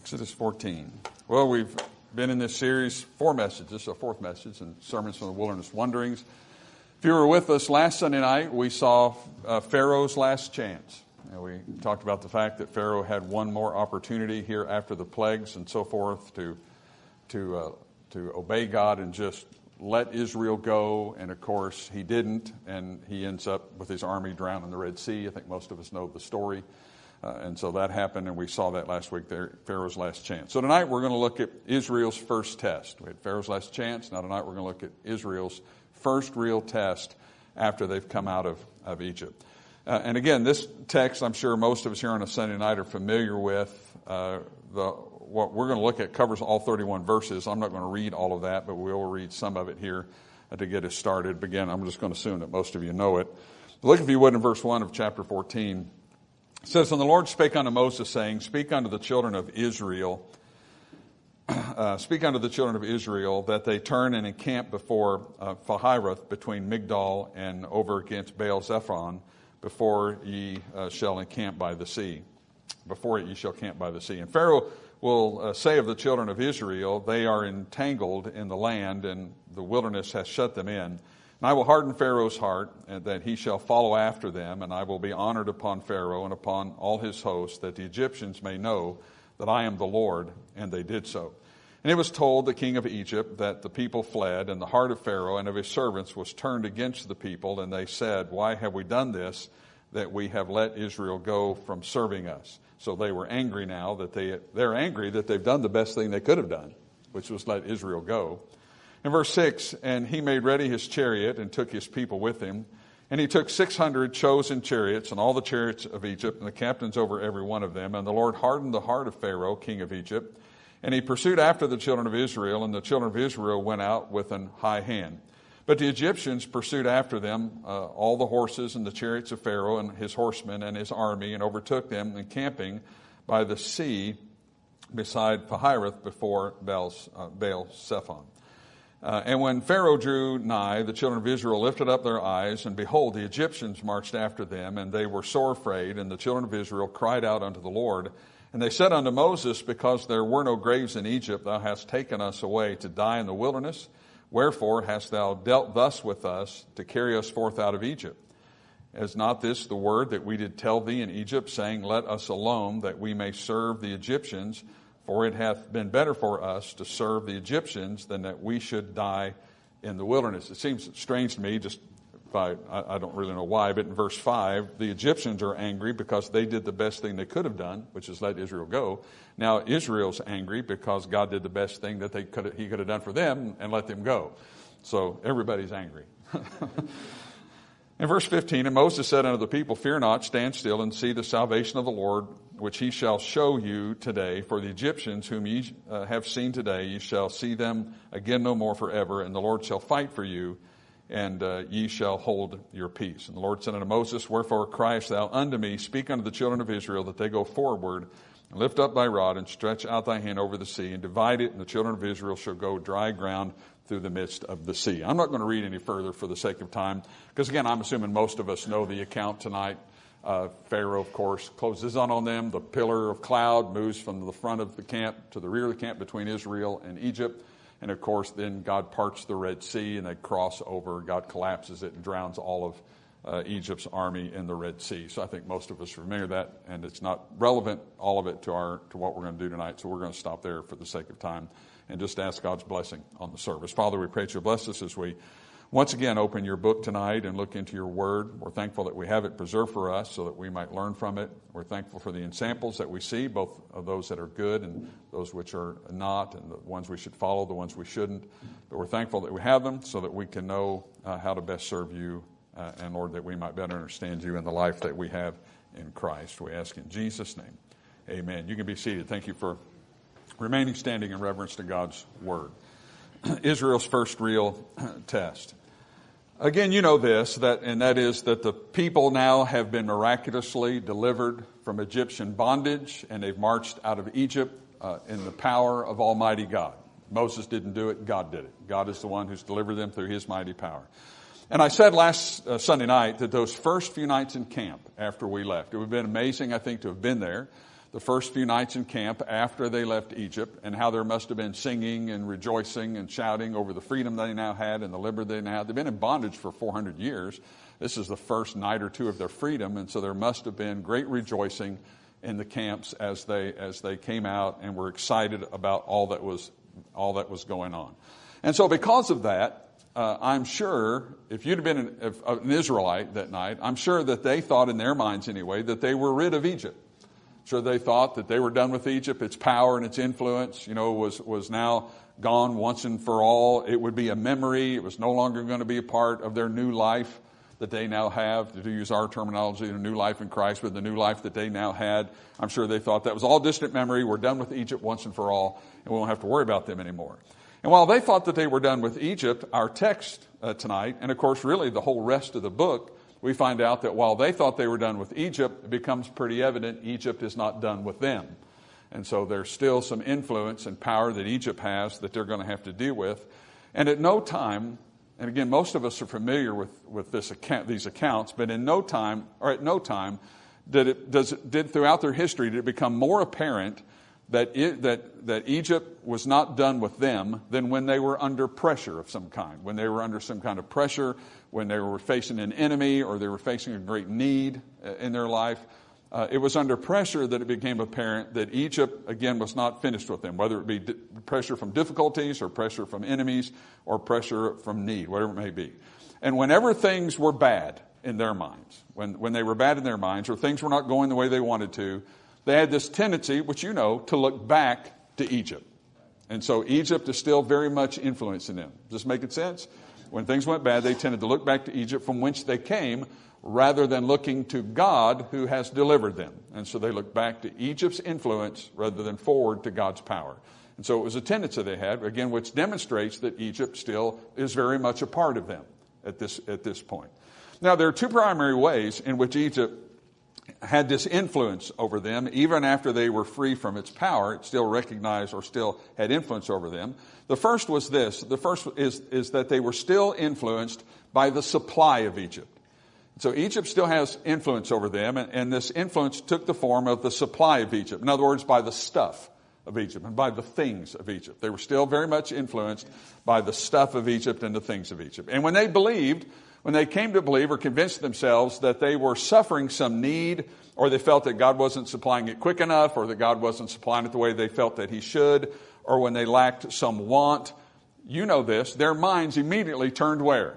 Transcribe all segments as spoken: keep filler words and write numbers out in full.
Exodus fourteen. Well, we've been in this series, four messages, so fourth message, and Sermons from the Wilderness Wanderings. If you were with us last Sunday night, we saw uh, Pharaoh's last chance. And we talked about the fact that Pharaoh had one more opportunity here after the plagues and so forth to to uh, to obey God and just let Israel go. And of course, he didn't, and he ends up with his army drowned in the Red Sea. I think most of us know the story. Uh, and so that happened, and we saw that last week there, Pharaoh's last chance. So tonight we're going to look at Israel's first test. We had Pharaoh's last chance. Now tonight we're going to look at Israel's first real test after they've come out of, of Egypt. Uh, and again, this text, I'm sure most of us here on a Sunday night are familiar with. Uh, the what we're going to look at covers all thirty-one verses. I'm not going to read all of that, but we will read some of it here uh, to get us started. But again, I'm just going to assume that most of you know it. Look, if you would, in verse one of chapter fourteen. It says, "And the Lord spake unto Moses, saying, Speak unto the children of Israel, uh, speak unto the children of Israel, that they turn and encamp before uh, Phahiroth, between Migdol and over against Baal Zephon, before ye uh, shall encamp by the sea. Before it ye shall camp by the sea. And Pharaoh will uh, say of the children of Israel, They are entangled in the land, and the wilderness hath shut them in. And I will harden Pharaoh's heart, and that he shall follow after them, and I will be honored upon Pharaoh and upon all his hosts, that the Egyptians may know that I am the Lord. And they did so. And it was told the king of Egypt that the people fled, and the heart of Pharaoh and of his servants was turned against the people, and they said, Why have we done this, that we have let Israel go from serving us? So they were angry now that they, they're angry that they've done the best thing they could have done, which was let Israel go. In verse six, and he made ready his chariot and took his people with him. And he took six hundred chosen chariots and all the chariots of Egypt and the captains over every one of them. And the Lord hardened the heart of Pharaoh, king of Egypt. And he pursued after the children of Israel, and the children of Israel went out with an high hand. But the Egyptians pursued after them uh, all the horses and the chariots of Pharaoh and his horsemen and his army, and overtook them encamping by the sea beside Phahiroth before Baal, uh, Baal Zephon. Uh, and when Pharaoh drew nigh, the children of Israel lifted up their eyes, and behold, the Egyptians marched after them, and they were sore afraid. And the children of Israel cried out unto the Lord. And they said unto Moses, Because there were no graves in Egypt, thou hast taken us away to die in the wilderness. Wherefore hast thou dealt thus with us, to carry us forth out of Egypt? Is not this the word that we did tell thee in Egypt, saying, Let us alone, that we may serve the Egyptians? For it hath been better for us to serve the Egyptians than that we should die in the wilderness." It seems strange to me, just by, I, I don't really know why, but in verse five, the Egyptians are angry because they did the best thing they could have done, which is let Israel go. Now Israel's angry because God did the best thing that they could he could have done for them and let them go. So everybody's angry. In verse fifteen, "And Moses said unto the people, Fear not, stand still, and see the salvation of the Lord, which he shall show you today. For the Egyptians whom ye uh, have seen today, ye shall see them again no more forever. And the Lord shall fight for you, and uh, ye shall hold your peace. And the Lord said unto Moses, Wherefore criest thou unto me? Speak unto the children of Israel, that they go forward, and lift up thy rod, and stretch out thy hand over the sea, and divide it, and the children of Israel shall go dry ground through the midst of the sea." I'm not going to read any further for the sake of time, because again, I'm assuming most of us know the account tonight. Uh, Pharaoh, of course, closes on on them. The pillar of cloud moves from the front of the camp to the rear of the camp between Israel and Egypt. And of course, then God parts the Red Sea and they cross over. God collapses it and drowns all of uh, Egypt's army in the Red Sea. So I think most of us are familiar with that, and it's not relevant, all of it, to our to what we're going to do tonight. So we're going to stop there for the sake of time and just ask God's blessing on the service. Father, we pray that you'll bless us as we once again open your book tonight and look into your word. We're thankful that we have it preserved for us so that we might learn from it. We're thankful for the examples that we see, both of those that are good and those which are not, and the ones we should follow, the ones we shouldn't. But we're thankful that we have them so that we can know uh, how to best serve you, uh, and Lord, that we might better understand you in the life that we have in Christ. We ask in Jesus' name. Amen. You can be seated. Thank you for remaining standing in reverence to God's word. Israel's first real test. Again, you know this, that and that is that the people now have been miraculously delivered from Egyptian bondage, and they've marched out of Egypt uh, in the power of Almighty God. Moses didn't do it, God did it. God is the one who's delivered them through his mighty power. And I said last uh, Sunday night that those first few nights in camp after we left, it would have been amazing, I think, to have been there. the first few nights in camp after they left Egypt, and how there must have been singing and rejoicing and shouting over the freedom they now had and the liberty they now had. They've been in bondage for four hundred years. This is the first night or two of their freedom, and so there must have been great rejoicing in the camps as they as they came out and were excited about all that was all that was going on. And so because of that, uh, I'm sure if you'd have been an, if, uh, an Israelite that night, I'm sure that they thought in their minds anyway that they were rid of Egypt. Sure, they thought that they were done with Egypt. Its power and its influence, you know, was was now gone once and for all. It would be a memory. It was no longer going to be a part of their new life that they now have, to use our terminology, a new life in Christ, but the new life that they now had. I'm sure they thought that was all distant memory. We're done with Egypt once and for all, and we won't have to worry about them anymore. And while they thought that they were done with Egypt, our text uh, tonight, and of course really the whole rest of the book, we find out that while they thought they were done with Egypt, it becomes pretty evident Egypt is not done with them. And so there's still some influence and power that Egypt has that they're going to have to deal with. And at no time, and again, most of us are familiar with, with this account, these accounts, but in no time, or at no time, did it, does it, did throughout their history, did it become more apparent that, it, that, that Egypt was not done with them than when they were under pressure of some kind, when they were under some kind of pressure, when they were facing an enemy or they were facing a great need in their life. Uh, it was under pressure that it became apparent that Egypt, again, was not finished with them, whether it be di- pressure from difficulties or pressure from enemies or pressure from need, whatever it may be. And whenever things were bad in their minds, when, when they were bad in their minds or things were not going the way they wanted to, they had this tendency, which you know, to look back to Egypt. And so Egypt is still very much influencing them. Does this make sense? When things went bad, they tended to look back to Egypt from whence they came, rather than looking to God who has delivered them. And so they looked back to Egypt's influence rather than forward to God's power. And so it was a tendency they had, again, which demonstrates that Egypt still is very much a part of them at this, at this point. Now, there are two primary ways in which Egypt had this influence over them. Even after they were free from its power, it still recognized or still had influence over them. The first was this. The first is, is that they were still influenced by the supply of Egypt. So Egypt still has influence over them, and, and this influence took the form of the supply of Egypt. In other words, by the stuff of Egypt and by the things of Egypt. They were still very much influenced by the stuff of Egypt and the things of Egypt. And when they believed, when they came to believe or convinced themselves that they were suffering some need, or they felt that God wasn't supplying it quick enough, or that God wasn't supplying it the way they felt that he should, or when they lacked some want, you know this, their minds immediately turned where?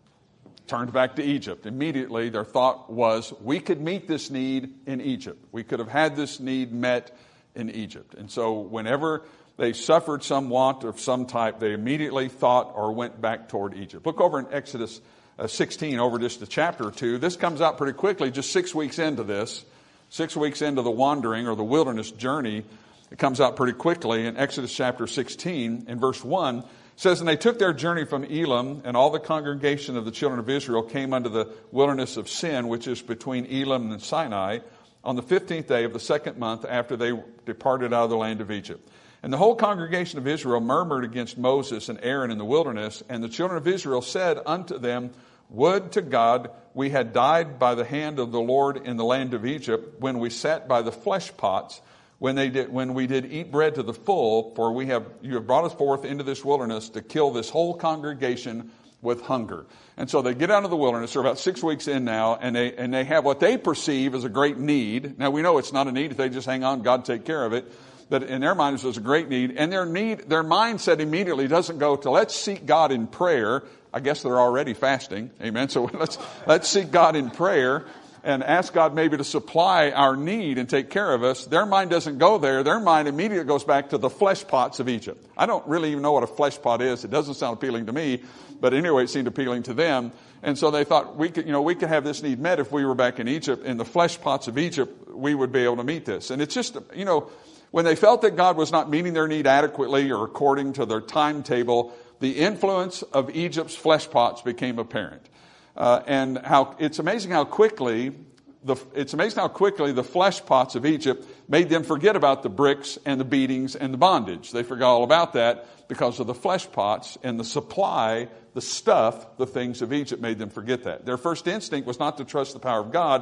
Turned back to Egypt. Immediately their thought was, we could meet this need in Egypt. We could have had this need met in Egypt. And so whenever they suffered some want of some type, they immediately thought or went back toward Egypt. Look over in Exodus uh, sixteen, over just a chapter or two. This comes out pretty quickly, just six weeks into this. Six weeks into the wandering or the wilderness journey. It comes out pretty quickly in Exodus chapter sixteen, in verse one. It says, and they took their journey from Elim, and all the congregation of the children of Israel came unto the wilderness of Sin, which is between Elim and Sinai, on the fifteenth day of the second month after they departed out of the land of Egypt. And the whole congregation of Israel murmured against Moses and Aaron in the wilderness, and the children of Israel said unto them, would to God we had died by the hand of the Lord in the land of Egypt, when we sat by the flesh pots, when they did, when we did eat bread to the full, for we have, you have brought us forth into this wilderness to kill this whole congregation with hunger. And so they get out of the wilderness. They're about six weeks in now, and they, and they have what they perceive as a great need. Now we know it's not a need. If they just hang on, God take care of it. But in their minds, it was a great need. And their need, their mindset immediately doesn't go to let's seek God in prayer. I guess they're already fasting. Amen. So let's, let's seek God in prayer and ask God maybe to supply our need and take care of us. Their mind doesn't go there. Their mind immediately goes back to the flesh pots of Egypt. I don't really even know what a flesh pot is. It doesn't sound appealing to me, but anyway, it seemed appealing to them. And so they thought we could, you know, we could have this need met if we were back in Egypt. In the flesh pots of Egypt, we would be able to meet this. And it's just, you know, when they felt that God was not meeting their need adequately or according to their timetable, the influence of Egypt's flesh pots became apparent. Uh, and how it's amazing how quickly the it's amazing how quickly the flesh pots of Egypt made them forget about the bricks and the beatings and the bondage. They forgot all about that because of the flesh pots and the supply, the stuff, the things of Egypt made them forget that. Their first instinct was not to trust the power of God.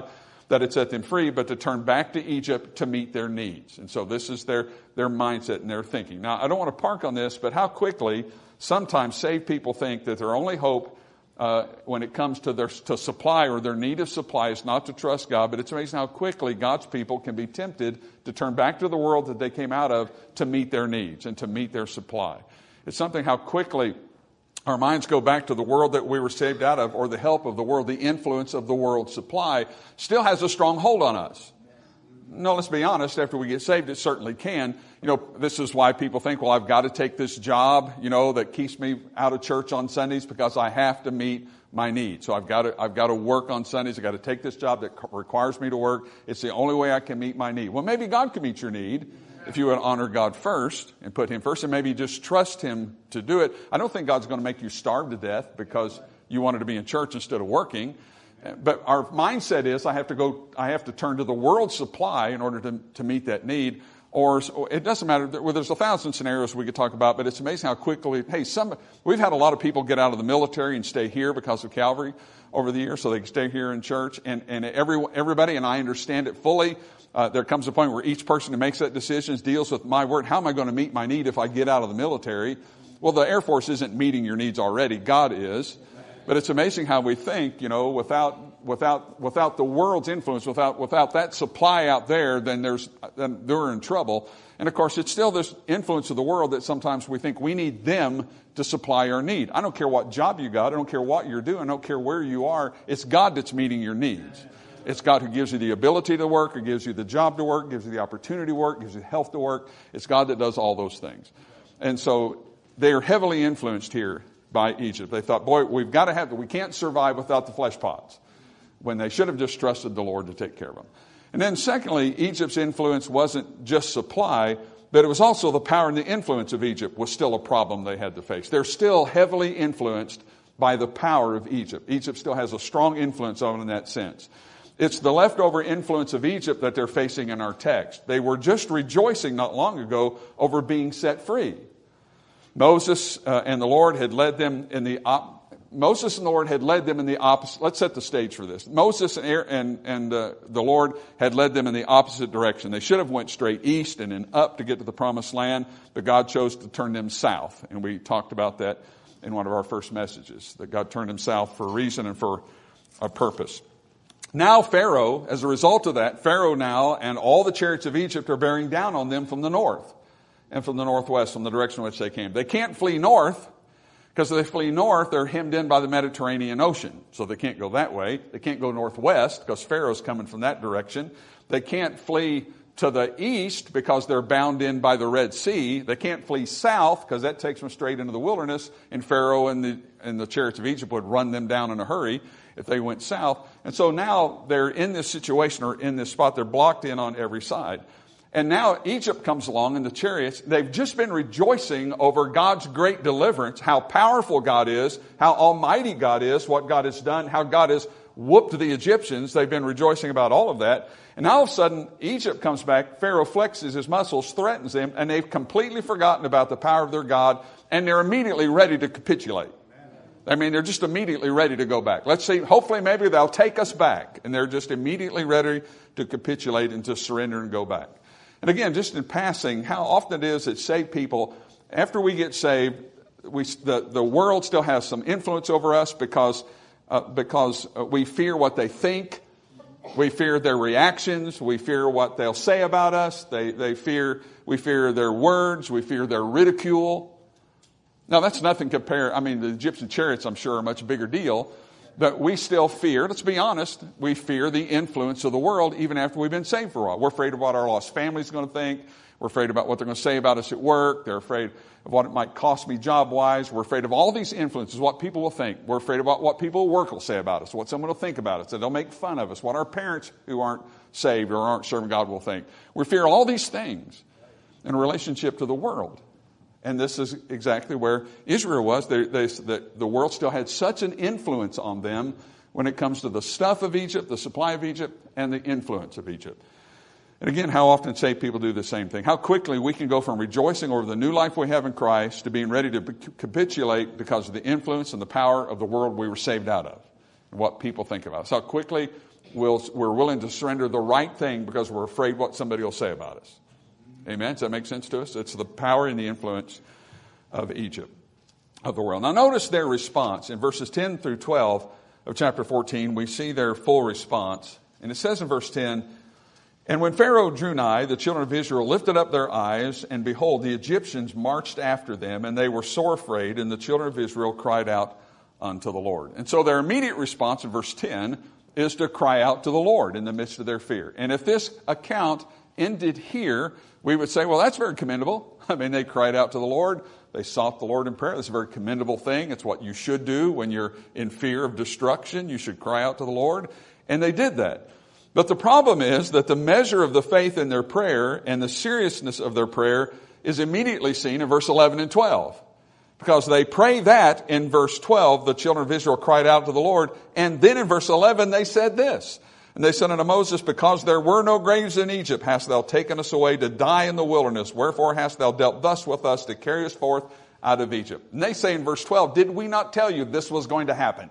that it set them free, but to turn back to Egypt to meet their needs. And so this is their, their mindset and their thinking. Now, I don't want to park on this, but how quickly sometimes saved people think that their only hope uh, when it comes to their to supply or their need of supply is not to trust God, but it's amazing how quickly God's people can be tempted to turn back to the world that they came out of to meet their needs and to meet their supply. It's something how quickly our minds go back to the world that we were saved out of, or the help of the world, the influence of the world's supply still has a strong hold on us. No, let's be honest, after we get saved, it certainly can. You know, this is why people think, well, I've got to take this job, you know, that keeps me out of church on Sundays because I have to meet my needs. So I've got to, I've got to work on Sundays. I've got to take this job that requires me to work. It's the only way I can meet my need. Well, maybe God can meet your need if you would honor God first and put Him first, and maybe just trust Him to do it. I don't think God's going to make you starve to death because you wanted to be in church instead of working. But our mindset is, I have to go, I have to turn to the world's supply in order to, to meet that need. Or it doesn't matter. Well, there's a thousand scenarios we could talk about, but it's amazing how quickly, hey, some, we've had a lot of people get out of the military and stay here because of Calvary over the years, so they can stay here in church. And, and every, everybody, and I understand it fully, uh, there comes a point where each person who makes that decision deals with, my word, how am I going to meet my need if I get out of the military? Well, the Air Force isn't meeting your needs already. God is. But it's amazing how we think, you know, without without without the world's influence, without without that supply out there, then there's then they're in trouble. And of course, it's still this influence of the world that sometimes we think we need them to supply our need. I don't care what job you got, I don't care what you're doing, I don't care where you are. It's God that's meeting your needs. It's God who gives you the ability to work, or gives you the job to work, gives you the opportunity to work, gives you the health to work. It's God that does all those things. And so they are heavily influenced here by Egypt. They thought, boy, we've got to have, we can't survive without the flesh pots, when they should have just trusted the Lord to take care of them. And then secondly, Egypt's influence wasn't just supply, but it was also the power and the influence of Egypt was still a problem they had to face. They're still heavily influenced by the power of Egypt. Egypt still has a strong influence on them in that sense. It's the leftover influence of Egypt that they're facing in our text. They were just rejoicing not long ago over being set free. Moses uh, and the Lord had led them in the op- Moses and the Lord had led them in the opposite. Let's set the stage for this. Moses and and, and uh, the Lord had led them in the opposite direction. They should have went straight east and then up to get to the promised land, but God chose to turn them south, and we talked about that in one of our first messages. That God turned them south for a reason and for a purpose. Now Pharaoh, as a result of that, Pharaoh now and all the chariots of Egypt are bearing down on them from the north and from the northwest, from the direction in which they came. They can't flee north, because if they flee north, they're hemmed in by the Mediterranean Ocean. So they can't go that way. They can't go northwest, because Pharaoh's coming from that direction. They can't flee to the east, because they're bound in by the Red Sea. They can't flee south, because that takes them straight into the wilderness, and Pharaoh and the, and the chariots of Egypt would run them down in a hurry if they went south. And so now they're in this situation, or in this spot. They're blocked in on every side. And now Egypt comes along, and the chariots, they've just been rejoicing over God's great deliverance, how powerful God is, how almighty God is, what God has done, how God has whooped the Egyptians. They've been rejoicing about all of that. And now all of a sudden, Egypt comes back, Pharaoh flexes his muscles, threatens them, and they've completely forgotten about the power of their God, and they're immediately ready to capitulate. I mean, they're just immediately ready to go back. Let's see, hopefully maybe they'll take us back. And they're just immediately ready to capitulate and to surrender and go back. And again, just in passing, how often it is that saved people, after we get saved, we, the, the world still has some influence over us because, uh, because we fear what they think. We fear their reactions. We fear what they'll say about us. They, they fear, we fear their words. We fear their ridicule. Now, that's nothing compared. I mean, the Egyptian chariots, I'm sure, are a much bigger deal. But we still fear, let's be honest, we fear the influence of the world even after we've been saved for a while. We're afraid of what our lost family's going to think. We're afraid about what they're going to say about us at work. They're afraid of what it might cost me job-wise. We're afraid of all these influences, what people will think. We're afraid about what people at work will say about us, what someone will think about us, that they'll make fun of us, what our parents who aren't saved or aren't serving God will think. We fear all these things in relationship to the world. And this is exactly where Israel was. They, they, the, the world still had such an influence on them when it comes to the stuff of Egypt, the supply of Egypt, and the influence of Egypt. And again, how often saved people do the same thing. How quickly we can go from rejoicing over the new life we have in Christ to being ready to capitulate because of the influence and the power of the world we were saved out of and what people think about us. How quickly we'll, we're willing to surrender the right thing because we're afraid what somebody will say about us. Amen? Does that make sense to us? It's the power and the influence of Egypt, of the world. Now notice their response. In verses ten through twelve of chapter fourteen, we see their full response. And it says in verse ten, "And when Pharaoh drew nigh, the children of Israel lifted up their eyes, and behold, the Egyptians marched after them, and they were sore afraid, and the children of Israel cried out unto the Lord." And so their immediate response in verse ten is to cry out to the Lord in the midst of their fear. And if this account ended here, we would say, well, that's very commendable. I mean, they cried out to the Lord. They sought the Lord in prayer. That's a very commendable thing. It's what you should do when you're in fear of destruction. You should cry out to the Lord. And they did that. But the problem is that the measure of the faith in their prayer and the seriousness of their prayer is immediately seen in verse eleven and twelve. Because they pray that in verse twelve, the children of Israel cried out to the Lord. And then in verse eleven, they said this. And they said unto Moses, "Because there were no graves in Egypt, hast thou taken us away to die in the wilderness. Wherefore hast thou dealt thus with us to carry us forth out of Egypt?" And they say in verse twelve, "Did we not tell you this was going to happen?"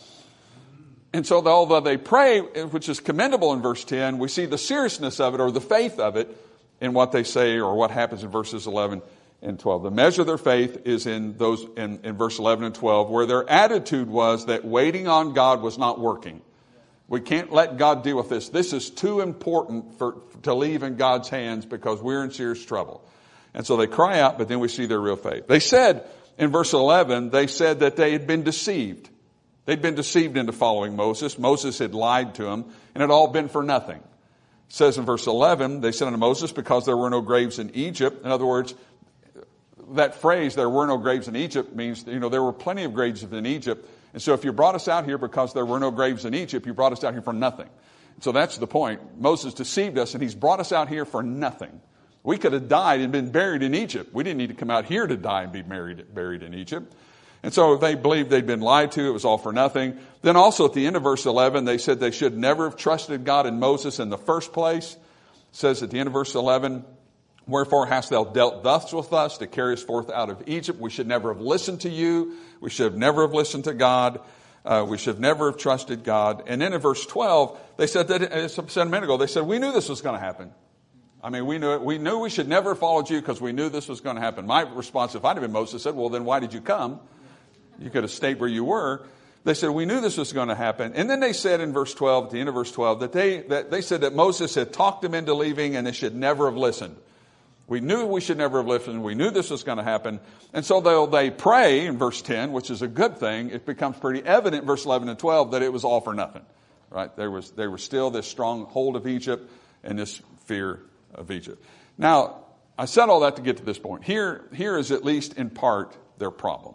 And so although they pray, which is commendable in verse ten, we see the seriousness of it or the faith of it in what they say or what happens in verses eleven and twelve. The measure of their faith is in those in, in verse eleven and twelve, where their attitude was that waiting on God was not working. We can't let God deal with this. This is too important for to leave in God's hands because we're in serious trouble. And so they cry out, but then we see their real faith. They said in verse eleven, they said that they had been deceived. They'd been deceived into following Moses. Moses had lied to them, and it had all been for nothing. It says in verse eleven, they said unto Moses, "Because there were no graves in Egypt." In other words, that phrase, "there were no graves in Egypt," means, you know, there were plenty of graves in Egypt. And so if you brought us out here because there were no graves in Egypt, you brought us out here for nothing. So that's the point. Moses deceived us, and he's brought us out here for nothing. We could have died and been buried in Egypt. We didn't need to come out here to die and be buried, buried in Egypt. And so they believed they'd been lied to. It was all for nothing. Then also at the end of verse eleven, they said they should never have trusted God and Moses in the first place. It says at the end of verse eleven, "Wherefore hast thou dealt thus with us to carry us forth out of Egypt?" We should never have listened to you. We should have never have listened to God. Uh, we should never have trusted God. And then in verse twelve, they said that, as I said a minute ago, they said, "We knew this was going to happen." I mean, we knew it. We knew we should never have followed you because we knew this was going to happen. My response, if I'd have been Moses, said, "Well, then why did you come? You could have stayed where you were." They said, "We knew this was going to happen." And then they said in verse twelve, at the end of verse twelve, that they, that they said that Moses had talked them into leaving and they should never have listened. We knew we should never have listened. We knew this was going to happen. And so they'll, they pray in verse ten, which is a good thing. It becomes pretty evident in verse eleven and twelve that it was all for nothing. Right? There was, there was still this strong hold of Egypt and this fear of Egypt. Now, I said all that to get to this point. Here, here is at least in part their problem.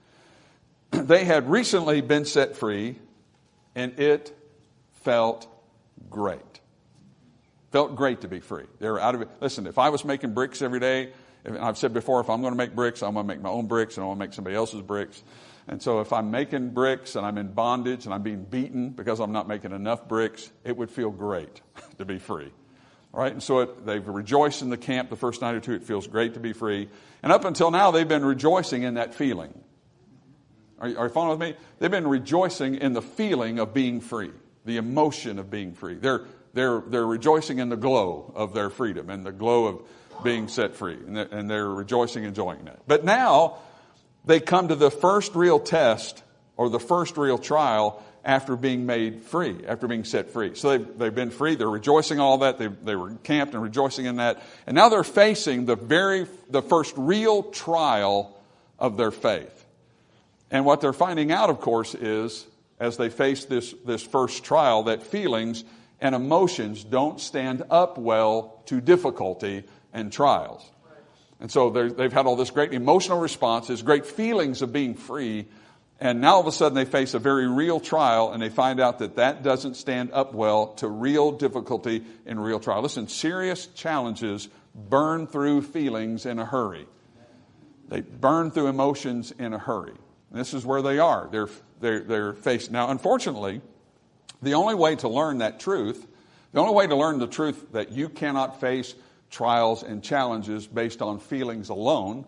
They had recently been set free, and it felt great. Felt great to be free. They were out of it. Listen, if I was making bricks every day, and I've said before, if I'm going to make bricks, I'm going to make my own bricks, and I want to make somebody else's bricks. And so if I'm making bricks and I'm in bondage and I'm being beaten because I'm not making enough bricks, it would feel great to be free. All right, and so it, they've rejoiced in the camp the first night or two. It feels great to be free. And up until now, they've been rejoicing in that feeling. Are you, are you following with me? They've been rejoicing in the feeling of being free, the emotion of being free. They're they're they're rejoicing in the glow of their freedom and the glow of being set free, and they're, and they're rejoicing, enjoying that. But now they come to the first real test or the first real trial after being made free, after being set free. So they've, they've been free. They're rejoicing all that. They they were camped and rejoicing in that, and now they're facing the very the first real trial of their faith. And what they're finding out, of course, is as they face this, this first trial, that feelings and emotions don't stand up well to difficulty and trials. And so they've had all this great emotional responses, great feelings of being free, and now all of a sudden they face a very real trial, and they find out that that doesn't stand up well to real difficulty and real trial. Listen, serious challenges burn through feelings in a hurry. They burn through emotions in a hurry. This is where they are. They're, they're, they're faced. Now, unfortunately, the only way to learn that truth, the only way to learn the truth that you cannot face trials and challenges based on feelings alone,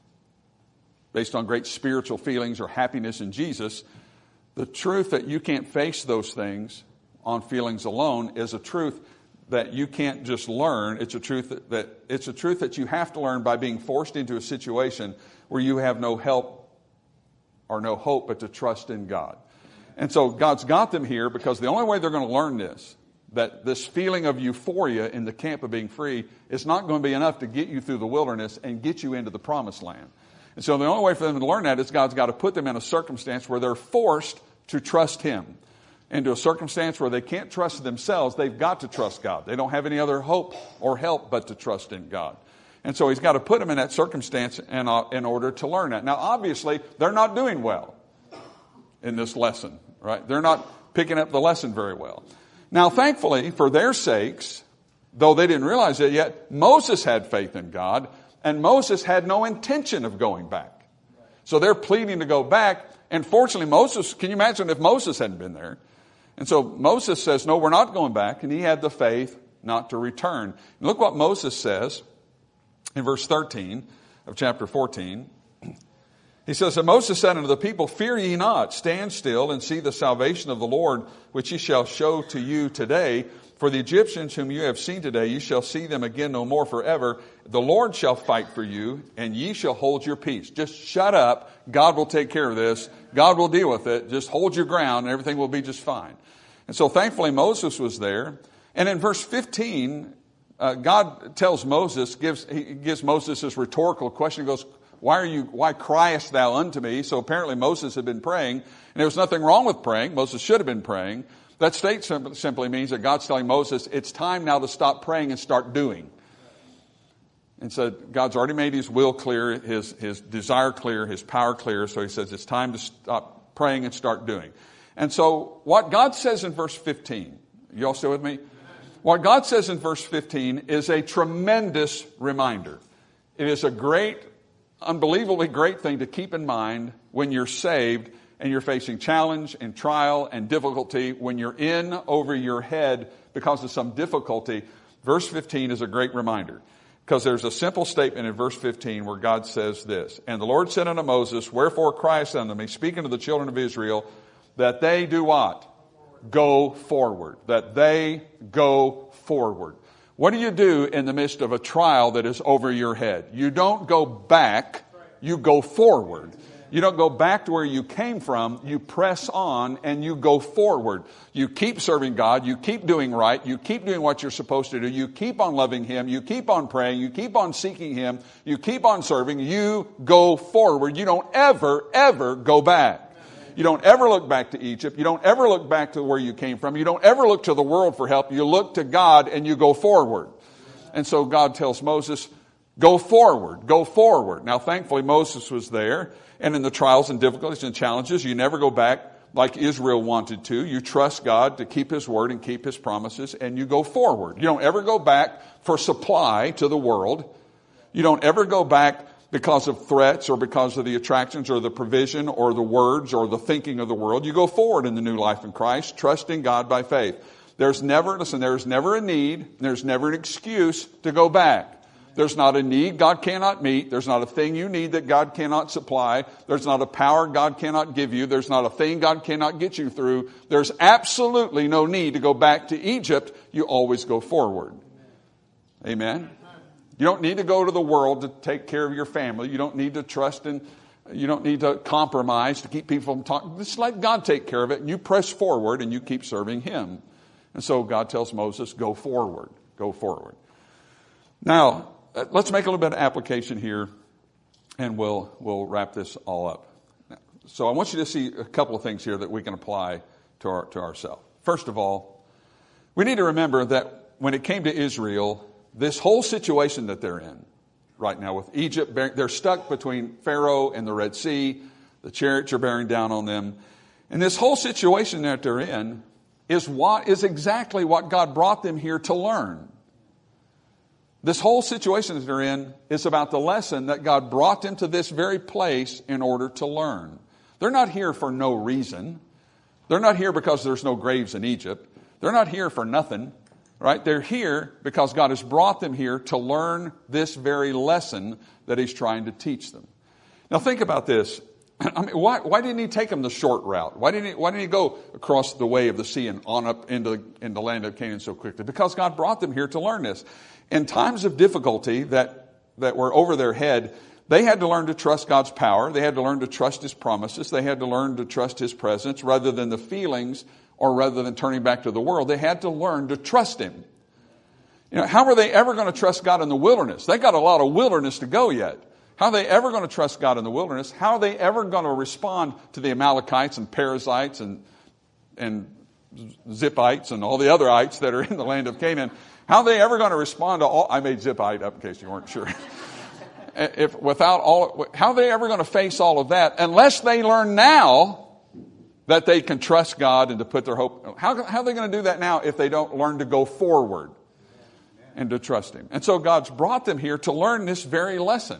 based on great spiritual feelings or happiness in Jesus, the truth that you can't face those things on feelings alone is a truth that you can't just learn. It's a truth that, that it's a truth that you have to learn by being forced into a situation where you have no help or no hope but to trust in God. And so God's got them here because the only way they're going to learn this, that this feeling of euphoria in the camp of being free, is not going to be enough to get you through the wilderness and get you into the promised land. And so the only way for them to learn that is God's got to put them in a circumstance where they're forced to trust Him. Into a circumstance where they can't trust themselves, they've got to trust God. They don't have any other hope or help but to trust in God. And so He's got to put them in that circumstance in, uh, in order to learn that. Now, obviously, they're not doing well in this lesson, right? They're not picking up the lesson very well. Now, thankfully, for their sakes, though they didn't realize it yet, Moses had faith in God, and Moses had no intention of going back. So they're pleading to go back, and fortunately, Moses, can you imagine if Moses hadn't been there? And so Moses says, no, we're not going back. And he had the faith not to return. And look what Moses says in verse thirteen of chapter fourteen. He says, and Moses said unto the people, fear ye not, stand still and see the salvation of the Lord, which He shall show to you today. For the Egyptians whom you have seen today, you shall see them again no more forever. The Lord shall fight for you, and ye shall hold your peace. Just shut up. God will take care of this. God will deal with it. Just hold your ground, and everything will be just fine. And so thankfully Moses was there. And in verse fifteen, uh, God tells Moses, gives, he gives Moses this rhetorical question. He goes, why are you, why criest thou unto me? So apparently Moses had been praying, and there was nothing wrong with praying. Moses should have been praying. That statement simply means that God's telling Moses, it's time now to stop praying and start doing. And so God's already made His will clear, His, his desire clear, His power clear. So He says it's time to stop praying and start doing. And so what God says in verse fifteen, you all still with me? What God says in verse fifteen is a tremendous reminder. It is a great, unbelievably great thing to keep in mind when you're saved and you're facing challenge and trial and difficulty, when you're in over your head because of some difficulty. Verse fifteen is a great reminder. Because there's a simple statement in verse fifteen where God says this, and the Lord said unto Moses, wherefore criest unto me, speaking to the children of Israel, that they do what? Go forward. That they go forward. What do you do in the midst of a trial that is over your head? You don't go back, you go forward. You don't go back to where you came from. You press on and you go forward. You keep serving God. You keep doing right. You keep doing what you're supposed to do. You keep on loving Him. You keep on praying. You keep on seeking Him. You keep on serving. You go forward. You don't ever, ever go back. You don't ever look back to Egypt. You don't ever look back to where you came from. You don't ever look to the world for help. You look to God and you go forward. And so God tells Moses, go forward, go forward. Now, thankfully, Moses was there. And in the trials and difficulties and challenges, you never go back like Israel wanted to. You trust God to keep His word and keep His promises, and you go forward. You don't ever go back for supply to the world. You don't ever go back because of threats or because of the attractions or the provision or the words or the thinking of the world. You go forward in the new life in Christ, trusting God by faith. There's never, listen, there's never a need, there's never an excuse to go back. There's not a need God cannot meet. There's not a thing you need that God cannot supply. There's not a power God cannot give you. There's not a thing God cannot get you through. There's absolutely no need to go back to Egypt. You always go forward. Amen. You don't need to go to the world to take care of your family. You don't need to trust in, you don't need to compromise to keep people from talking. Just let God take care of it, and you press forward and you keep serving Him. And so God tells Moses, go forward, go forward. Now, let's make a little bit of application here, and we'll we'll wrap this all up. So I want you to see a couple of things here that we can apply to our, to ourselves. First of all, we need to remember that when it came to Israel, this whole situation that they're in right now with Egypt, they're stuck between Pharaoh and the Red Sea. The chariots are bearing down on them. And this whole situation that they're in is what is exactly what God brought them here to learn. This whole situation that they're in is about the lesson that God brought them to this very place in order to learn. They're not here for no reason. They're not here because there's no graves in Egypt. They're not here for nothing, right? They're here because God has brought them here to learn this very lesson that He's trying to teach them. Now think about this. I mean, why, why didn't he take them the short route? Why didn't he, why didn't he go across the way of the sea and on up into, into the land of Canaan so quickly? Because God brought them here to learn this. In times of difficulty that, that were over their head, they had to learn to trust God's power. They had to learn to trust His promises. They had to learn to trust His presence rather than the feelings or rather than turning back to the world. They had to learn to trust Him. You know, how were they ever going to trust God in the wilderness? They got a lot of wilderness to go yet. How are they ever going to trust God in the wilderness? How are they ever going to respond to the Amalekites and Perizzites and, and Zippites and all the other ites that are in the land of Canaan? How are they ever going to respond to all? I made Zippite up in case you weren't sure. If without all, how are they ever going to face all of that unless they learn now that they can trust God and to put their hope? How, how are they going to do that now if they don't learn to go forward and to trust Him? And so God's brought them here to learn this very lesson.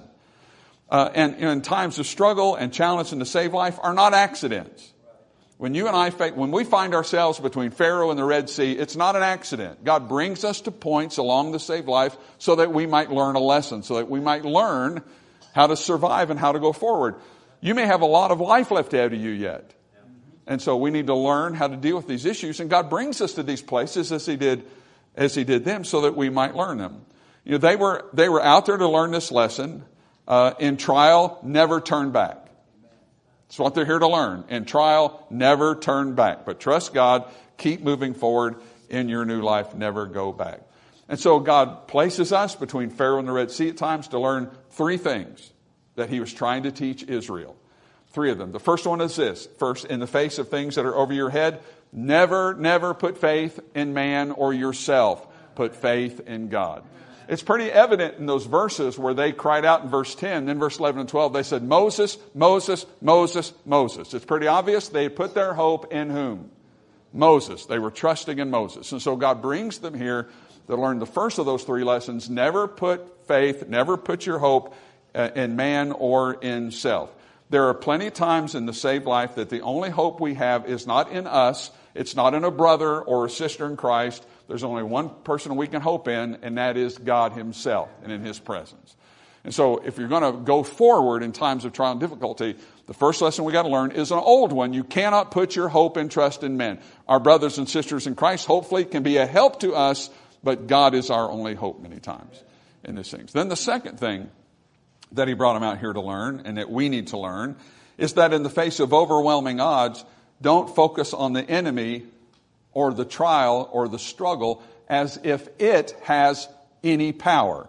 Uh, and, and in times of struggle and challenge and to save life are not accidents. When you and I, when we find ourselves between Pharaoh and the Red Sea, it's not an accident. God brings us to points along the saved life so that we might learn a lesson, so that we might learn how to survive and how to go forward. You may have a lot of life left out of you yet. And so we need to learn how to deal with these issues. And God brings us to these places as He did, as He did them, so that we might learn them. You know, they were, they were out there to learn this lesson. Uh, in trial, never turn back. That's what they're here to learn. In trial, never turn back. But trust God, keep moving forward in your new life, never go back. And so God places us between Pharaoh and the Red Sea at times to learn three things that He was trying to teach Israel. Three of them. The first one is this. First, in the face of things that are over your head, never, never put faith in man or yourself. Put faith in God. It's pretty evident in those verses where they cried out in verse ten, then verse eleven and twelve, they said, Moses, Moses, Moses, Moses. It's pretty obvious they put their hope in whom? Moses. They were trusting in Moses. And so God brings them here to learn the first of those three lessons. Never put faith, never put your hope in man or in self. There are plenty of times in the saved life that the only hope we have is not in us. It's not in a brother or a sister in Christ. There's only one person we can hope in, and that is God Himself and in His presence. And so if you're going to go forward in times of trial and difficulty, the first lesson we got to learn is an old one. You cannot put your hope and trust in men. Our brothers and sisters in Christ hopefully can be a help to us, but God is our only hope many times in these things. Then the second thing that He brought them out here to learn, and that we need to learn, is that in the face of overwhelming odds, don't focus on the enemy or the trial or the struggle as if it has any power.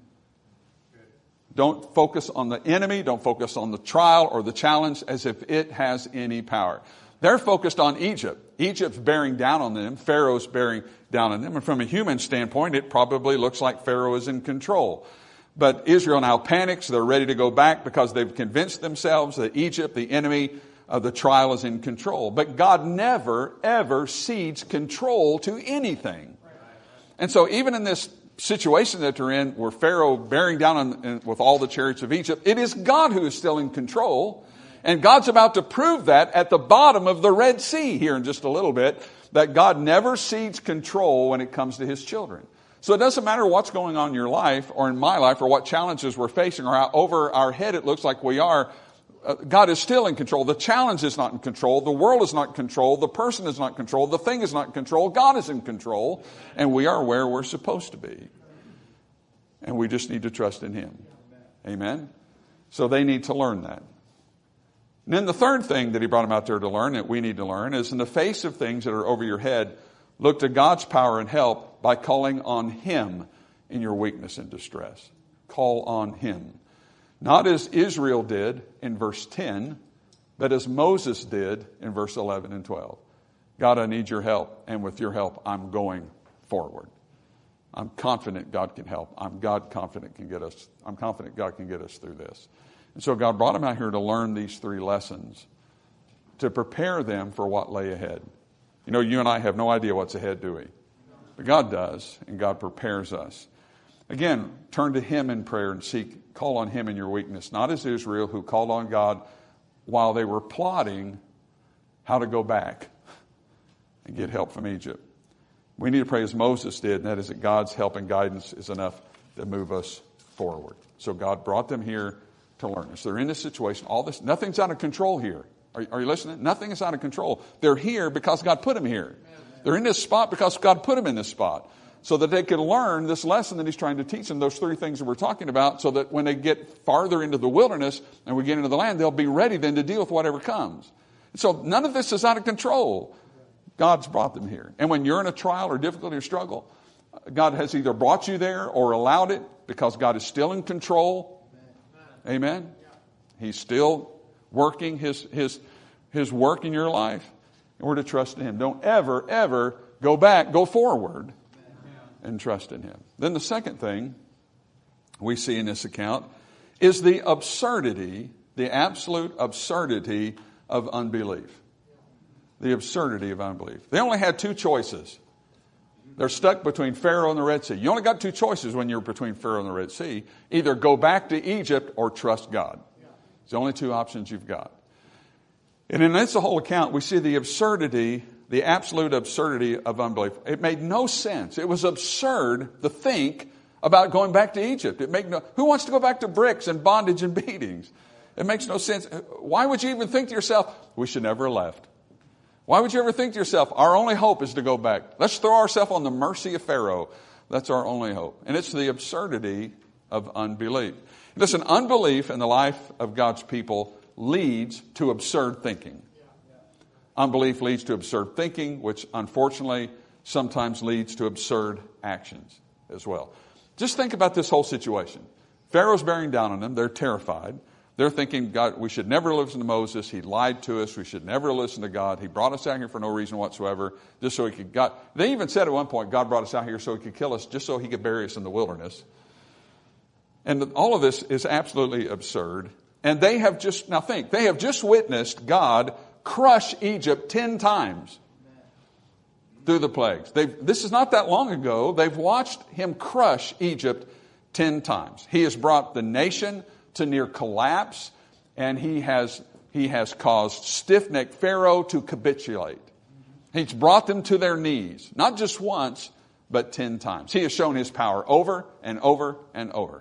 Don't focus on the enemy. Don't focus on the trial or the challenge as if it has any power. They're focused on Egypt. Egypt's bearing down on them. Pharaoh's bearing down on them. And from a human standpoint, it probably looks like Pharaoh is in control. But Israel now panics. They're ready to go back because they've convinced themselves that Egypt, the enemy, Uh, the trial is in control. But God never, ever cedes control to anything. And so even in this situation that they're in, where Pharaoh bearing down on, in, with all the chariots of Egypt, it is God who is still in control. And God's about to prove that at the bottom of the Red Sea here in just a little bit, that God never cedes control when it comes to His children. So it doesn't matter what's going on in your life or in my life or what challenges we're facing or how over our head it looks like we are. God is still in control. The challenge is not in control. The world is not in control. The person is not in control. The thing is not in control. God is in control. And we are where we're supposed to be. And we just need to trust in Him. Amen? So they need to learn that. And then the third thing that He brought them out there to learn, that we need to learn, is in the face of things that are over your head, look to God's power and help by calling on Him in your weakness and distress. Call on Him. Not as Israel did in verse ten, but as Moses did in verse eleven and twelve. God, I need your help, and with your help, I'm going forward. I'm confident God can help. I'm God confident can get us. I'm confident God can get us through this. And so God brought them out here to learn these three lessons, to prepare them for what lay ahead. You know, you and I have no idea what's ahead, do we? But God does, and God prepares us. Again, turn to Him in prayer and seek, call on Him in your weakness. Not as Israel, who called on God while they were plotting how to go back and get help from Egypt. We need to pray as Moses did, and that is that God's help and guidance is enough to move us forward. So God brought them here to learn this. They're in this situation. All this, nothing's out of control here. Are, are you listening? Nothing is out of control. They're here because God put them here. They're in this spot because God put them in this spot, so that they can learn this lesson that he's trying to teach them, those three things that we're talking about, so that when they get farther into the wilderness and we get into the land, they'll be ready then to deal with whatever comes. So none of this is out of control. God's brought them here. And when you're in a trial or difficulty or struggle, God has either brought you there or allowed it, because God is still in control. Amen. He's still working his, his, his work in your life. And we're to trust in him. Don't ever, ever go back, go forward and trust in him. Then the second thing we see in this account is the absurdity, the absolute absurdity of unbelief. The absurdity of unbelief. They only had two choices. They're stuck between Pharaoh and the Red Sea. You only got two choices when you're between Pharaoh and the Red Sea. Either go back to Egypt or trust God. It's the only two options you've got. And in this whole account, we see the absurdity, the absolute absurdity of unbelief. It made no sense. It was absurd to think about going back to Egypt. It made no, who wants to go back to bricks and bondage and beatings? It makes no sense. Why would you even think to yourself, we should never have left? Why would you ever think to yourself, our only hope is to go back? Let's throw ourselves on the mercy of Pharaoh. That's our only hope. And it's the absurdity of unbelief. Listen, unbelief in the life of God's people leads to absurd thinking. Unbelief leads to absurd thinking, which unfortunately sometimes leads to absurd actions as well. Just think about this whole situation. Pharaoh's bearing down on them. They're terrified. They're thinking, God, we should never listen to Moses. He lied to us. We should never listen to God. He brought us out here for no reason whatsoever, just so he could. God, they even said at one point, God brought us out here so he could kill us, just so he could bury us in the wilderness. And all of this is absolutely absurd. And they have just, now think, they have just witnessed God crush Egypt ten times through the plagues. They've, this is not that long ago. They've watched him crush Egypt ten times. He has brought the nation to near collapse, and he has, he has caused stiff-necked Pharaoh to capitulate. He's brought them to their knees, not just once, but ten times. He has shown his power over and over and over.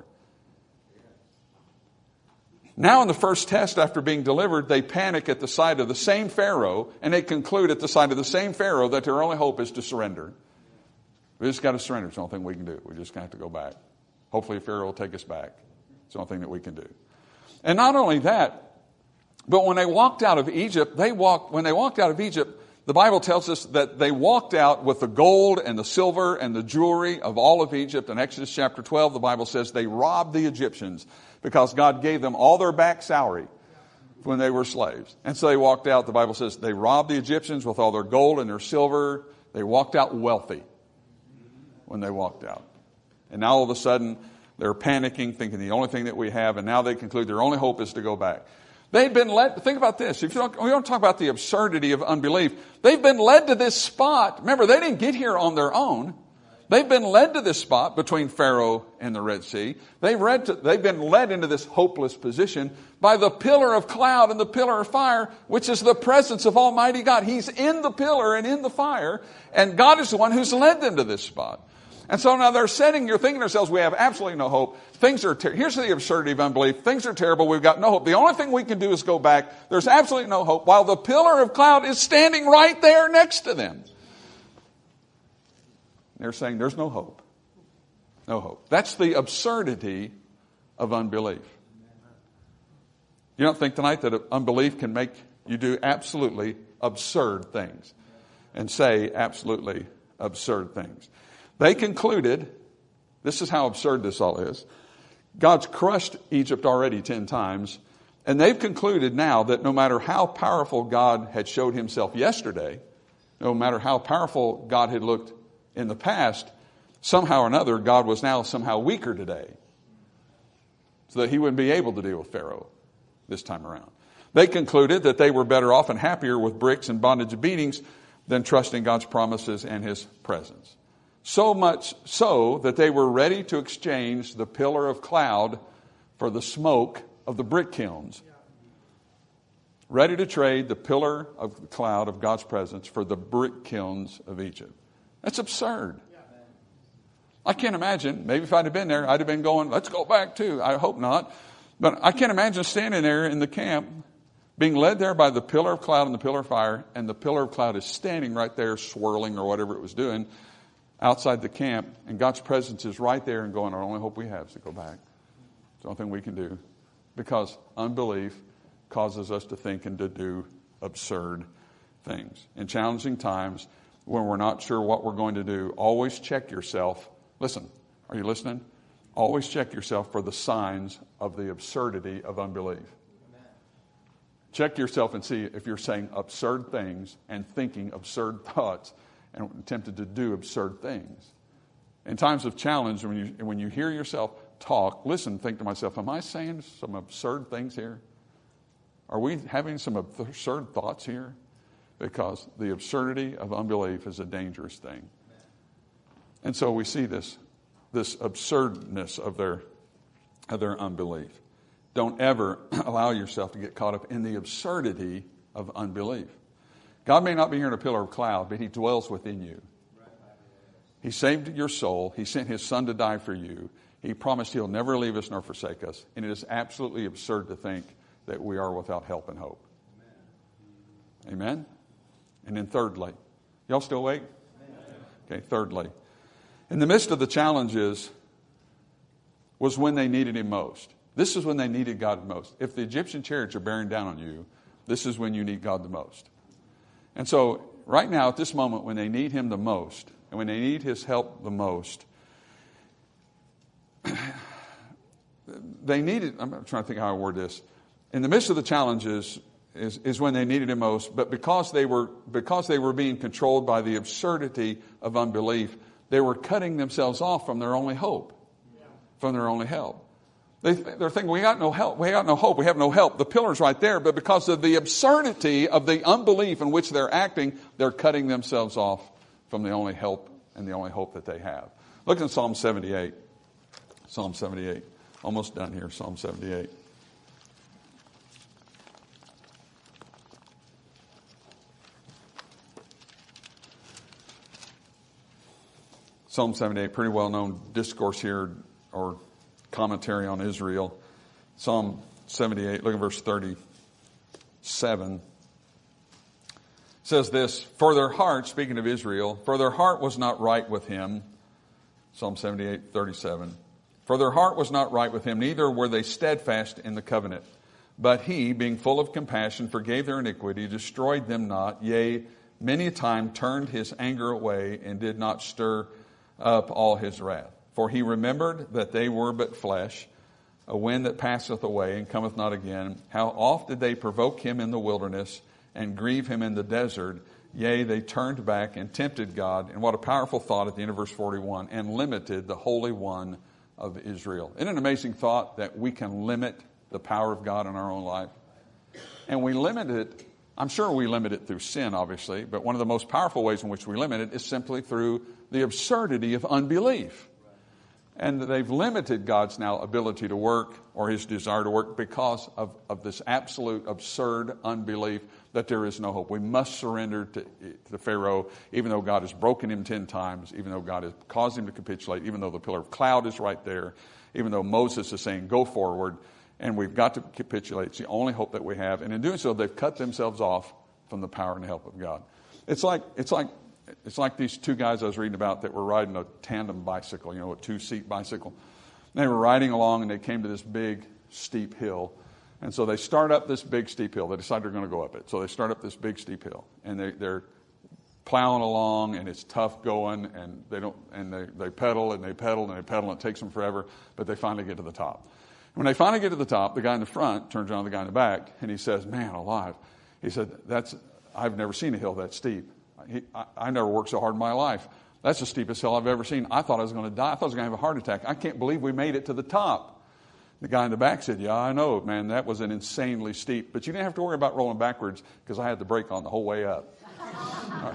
Now in the first test after being delivered, they panic at the sight of the same Pharaoh, and they conclude at the sight of the same Pharaoh that their only hope is to surrender. We just got to surrender. It's the only thing we can do. We just have to go back. Hopefully Pharaoh will take us back. It's the only thing that we can do. And not only that, but when they walked out of Egypt, they walked, when they walked out of Egypt, the Bible tells us that they walked out with the gold and the silver and the jewelry of all of Egypt. In Exodus chapter twelve, the Bible says they robbed the Egyptians because God gave them all their back salary when they were slaves. And so they walked out, the Bible says they robbed the Egyptians with all their gold and their silver. They walked out wealthy when they walked out. And now all of a sudden, they're panicking, thinking the only thing that we have, and now they conclude their only hope is to go back. They've been led, think about this. If you don't, we don't talk about the absurdity of unbelief. They've been led to this spot. Remember, they didn't get here on their own. They've been led to this spot between Pharaoh and the Red Sea. They've, read to, they've been led into this hopeless position by the pillar of cloud and the pillar of fire, which is the presence of Almighty God. He's in the pillar and in the fire, and God is the one who's led them to this spot. And so now they're sitting, you're thinking to ourselves, we have absolutely no hope. Things are ter- Here's the absurdity of unbelief. Things are terrible. We've got no hope. The only thing we can do is go back. There's absolutely no hope, while the pillar of cloud is standing right there next to them. They're saying there's no hope. No hope. That's the absurdity of unbelief. You don't think tonight that unbelief can make you do absolutely absurd things and say absolutely absurd things. They concluded, this is how absurd this all is. God's crushed Egypt already ten times, and they've concluded now that no matter how powerful God had showed himself yesterday, no matter how powerful God had looked in the past, somehow or another, God was now somehow weaker today, so that he wouldn't be able to deal with Pharaoh this time around. They concluded that they were better off and happier with bricks and bondage and beatings than trusting God's promises and his presence. So much so that they were ready to exchange the pillar of cloud for the smoke of the brick kilns. Ready to trade the pillar of the cloud of God's presence for the brick kilns of Egypt. That's absurd. I can't imagine. Maybe if I'd have been there, I'd have been going, let's go back too. I hope not. But I can't imagine standing there in the camp, being led there by the pillar of cloud and the pillar of fire, and the pillar of cloud is standing right there swirling or whatever it was doing outside the camp, and God's presence is right there and going, our only hope we have is to go back. It's the only thing we can do. Because unbelief causes us to think and to do absurd things. In challenging times, when we're not sure what we're going to do, always check yourself. Listen, are you listening? Always check yourself for the signs of the absurdity of unbelief. Amen. Check yourself and see if you're saying absurd things and thinking absurd thoughts and tempted to do absurd things. In times of challenge, when you when you hear yourself talk, listen, think to myself, am I saying some absurd things here? Are we having some absurd thoughts here? Because the absurdity of unbelief is a dangerous thing. And so we see this, this absurdness of their, of their unbelief. Don't ever allow yourself to get caught up in the absurdity of unbelief. God may not be here in a pillar of cloud, but He dwells within you. He saved your soul. He sent His Son to die for you. He promised He'll never leave us nor forsake us. And it is absolutely absurd to think that we are without help and hope. Amen? Amen? And then thirdly, y'all still awake? Okay, thirdly, in the midst of the challenges was when they needed Him most. This is when they needed God the most. If the Egyptian chariots are bearing down on you, this is when you need God the most. And so right now at this moment when they need Him the most and when they need His help the most, they needed, I'm trying to think how I word this. In the midst of the challenges is, is when they needed Him most, but because they were because they were being controlled by the absurdity of unbelief, they were cutting themselves off from their only hope, from their only help. They, they're thinking, we got no help, we got no hope, we have no help. The pillar's right there, but because of the absurdity of the unbelief in which they're acting, they're cutting themselves off from the only help and the only hope that they have. Look at Psalm seventy-eight. Psalm seventy-eight. Almost done here, Psalm seventy-eight. Psalm seventy-eight, pretty well-known discourse here, or commentary on Israel. Psalm seventy-eight, look at verse thirty-seven. It says this, for their heart, speaking of Israel, for their heart was not right with Him. Psalm seventy-eight, thirty-seven. For their heart was not right with Him, neither were they steadfast in the covenant. But He, being full of compassion, forgave their iniquity, destroyed them not, yea, many a time turned His anger away, and did not stir up all His wrath. For He remembered that they were but flesh, a wind that passeth away and cometh not again. How oft did they provoke Him in the wilderness and grieve Him in the desert? Yea, they turned back and tempted God. And what a powerful thought at the end of verse forty-one, and limited the Holy One of Israel. Isn't it an amazing thought that we can limit the power of God in our own life? And we limit it, I'm sure we limit it through sin, obviously, but one of the most powerful ways in which we limit it is simply through the absurdity of unbelief. And they've limited God's now ability to work or His desire to work because of, of this absolute absurd unbelief that there is no hope. We must surrender to, to Pharaoh, even though God has broken him ten times, even though God has caused him to capitulate, even though the pillar of cloud is right there, even though Moses is saying, go forward, and we've got to capitulate. It's the only hope that we have. And in doing so, they've cut themselves off from the power and help of God. It's like, it's like, It's like these two guys I was reading about that were riding a tandem bicycle, you know, a two-seat bicycle. And they were riding along, and they came to this big, steep hill. And so they start up this big, steep hill. They decide they're going to go up it. So they start up this big, steep hill. And they, they're plowing along, and it's tough going, and they don't, and they, they pedal, and they pedal, and they pedal, and it takes them forever. But they finally get to the top. When they finally get to the top, the guy in the front turns around to the guy in the back, and he says, man alive. He said, "That's I've never seen a hill that steep. He, I, I never worked so hard in my life. That's the steepest hill I've ever seen. I thought I was going to die. I thought I was going to have a heart attack. I can't believe we made it to the top." The guy in the back said, "Yeah, I know, man. That was an insanely steep. But you didn't have to worry about rolling backwards because I had the brake on the whole way up." Right.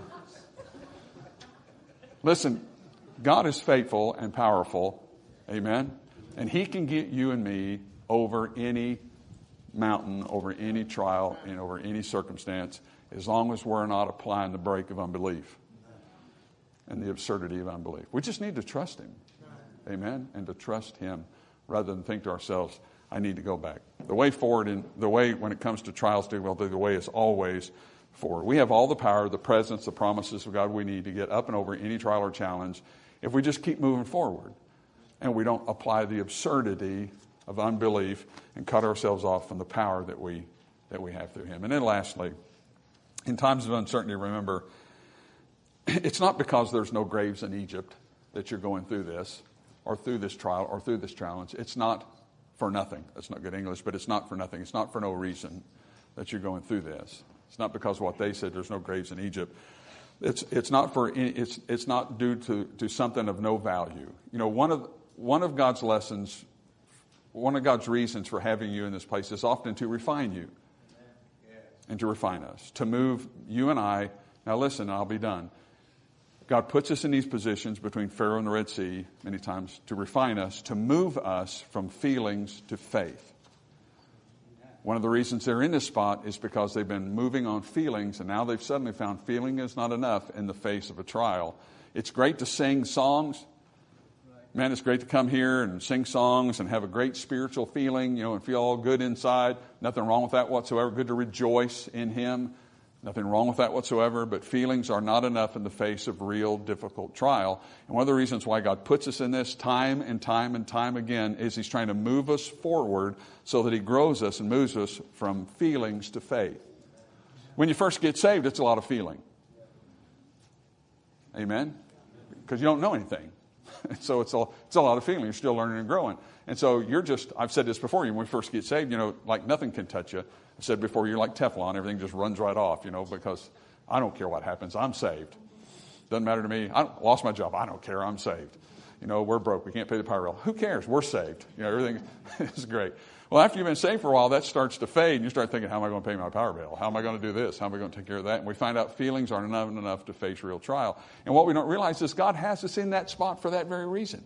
Listen, God is faithful and powerful. Amen. And He can get you and me over any mountain, over any trial, and over any circumstance, as long as we're not applying the brake of unbelief and the absurdity of unbelief. We just need to trust Him. Amen. And to trust Him rather than think to ourselves, I need to go back. The way forward, in the way when it comes to trials, do well, the way is always forward. We have all the power, the presence, the promises of God we need to get up and over any trial or challenge if we just keep moving forward and we don't apply the absurdity of unbelief and cut ourselves off from the power that we that we have through Him. And then lastly, in times of uncertainty, remember, it's not because there's no graves in Egypt that you're going through this or through this trial or through this challenge. It's not for nothing. That's not good English, but it's not for nothing. It's not for no reason that you're going through this. It's not because of what they said, there's no graves in Egypt. It's it's not for any, it's it's not due to, to something of no value. You know, one of one of God's lessons, one of God's reasons for having you in this place is often to refine you. And to refine us, to move you and I. Now listen, I'll be done. God puts us in these positions between Pharaoh and the Red Sea many times to refine us, to move us from feelings to faith. One of the reasons they're in this spot is because they've been moving on feelings, and now they've suddenly found feeling is not enough in the face of a trial. It's great to sing songs. Man, it's great to come here and sing songs and have a great spiritual feeling, you know, and feel all good inside. Nothing wrong with that whatsoever. Good to rejoice in Him. Nothing wrong with that whatsoever. But feelings are not enough in the face of real difficult trial. And one of the reasons why God puts us in this time and time and time again is He's trying to move us forward so that He grows us and moves us from feelings to faith. When you first get saved, it's a lot of feeling. Amen? Because you don't know anything. So it's a, it's a lot of feeling. You're still learning and growing. And so you're just, I've said this before, when we first get saved, you know, like nothing can touch you. I said before, you're like Teflon. Everything just runs right off, you know, because I don't care what happens. I'm saved. Doesn't matter to me. I lost my job. I don't care. I'm saved. You know, we're broke. We can't pay the power bill. Who cares? We're saved. You know, everything is great. Well, after you've been saved for a while, that starts to fade, and you start thinking, how am I going to pay my power bill? How am I going to do this? How am I going to take care of that? And we find out feelings aren't enough, enough to face real trial. And what we don't realize is God has us in that spot for that very reason,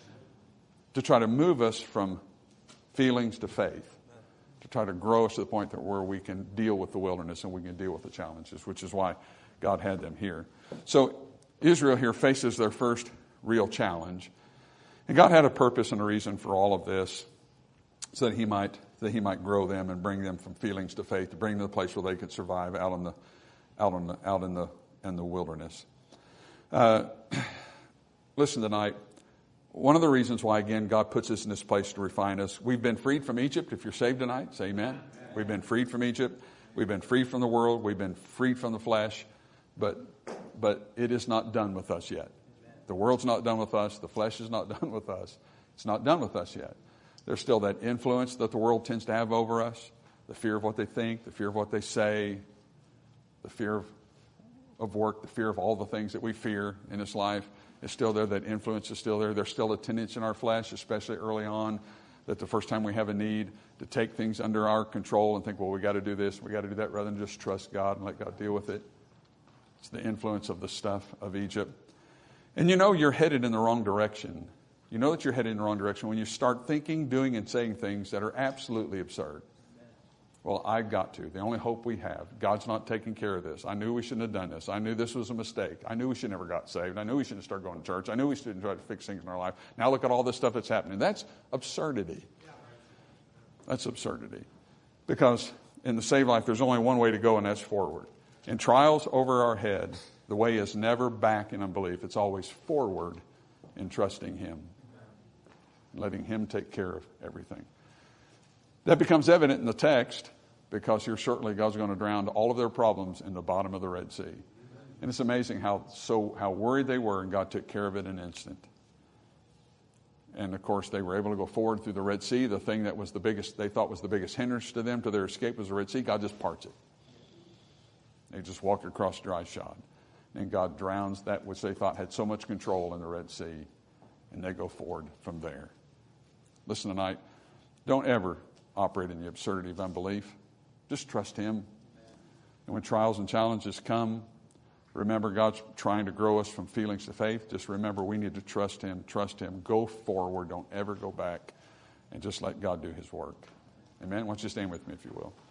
to try to move us from feelings to faith, to try to grow us to the point that where we can deal with the wilderness and we can deal with the challenges, which is why God had them here. So Israel here faces their first real challenge. And God had a purpose and a reason for all of this, so that he might that he might grow them and bring them from feelings to faith, to bring them to the place where they could survive out in the out in the out in the in the wilderness. Uh, listen tonight. One of the reasons why, again, God puts us in this place to refine us. We've been freed from Egypt. If you're saved tonight, say amen. Amen. We've been freed from Egypt. We've been freed from the world. We've been freed from the flesh. But but it is not done with us yet. Amen. The world's not done with us. The flesh is not done with us. It's not done with us yet. There's still that influence that the world tends to have over us, the fear of what they think, the fear of what they say, the fear of, of work, the fear of all the things that we fear in this life is still there. That influence is still there. There's still a tendency in our flesh, especially early on, that the first time we have a need to take things under our control and think, well, we got to do this, we got to do that, rather than just trust God and let God deal with it. It's the influence of the stuff of Egypt. And you know you're headed in the wrong direction. You know that you're headed in the wrong direction when you start thinking, doing, and saying things that are absolutely absurd. Well, I've got to. The only hope we have. God's not taking care of this. I knew we shouldn't have done this. I knew this was a mistake. I knew we should never got saved. I knew we shouldn't start going to church. I knew we shouldn't try to fix things in our life. Now look at all this stuff that's happening. That's absurdity. That's absurdity. Because in the saved life, there's only one way to go, and that's forward. In trials over our head, the way is never back in unbelief. It's always forward in trusting Him. Letting Him take care of everything. That becomes evident in the text because here certainly God's going to drown all of their problems in the bottom of the Red Sea. And it's amazing how so how worried they were, and God took care of it in an instant. And of course they were able to go forward through the Red Sea. The thing that was the biggest, they thought was the biggest hindrance to them to their escape was the Red Sea. God just parts it. They just walked across dry shod. And God drowns that which they thought had so much control in the Red Sea. And they go forward from there. Listen tonight, don't ever operate in the absurdity of unbelief. Just trust Him. And when trials and challenges come, remember God's trying to grow us from feelings to faith. Just remember we need to trust Him, trust Him. Go forward. Don't ever go back. And just let God do His work. Amen? Why don't you stand with me if you will.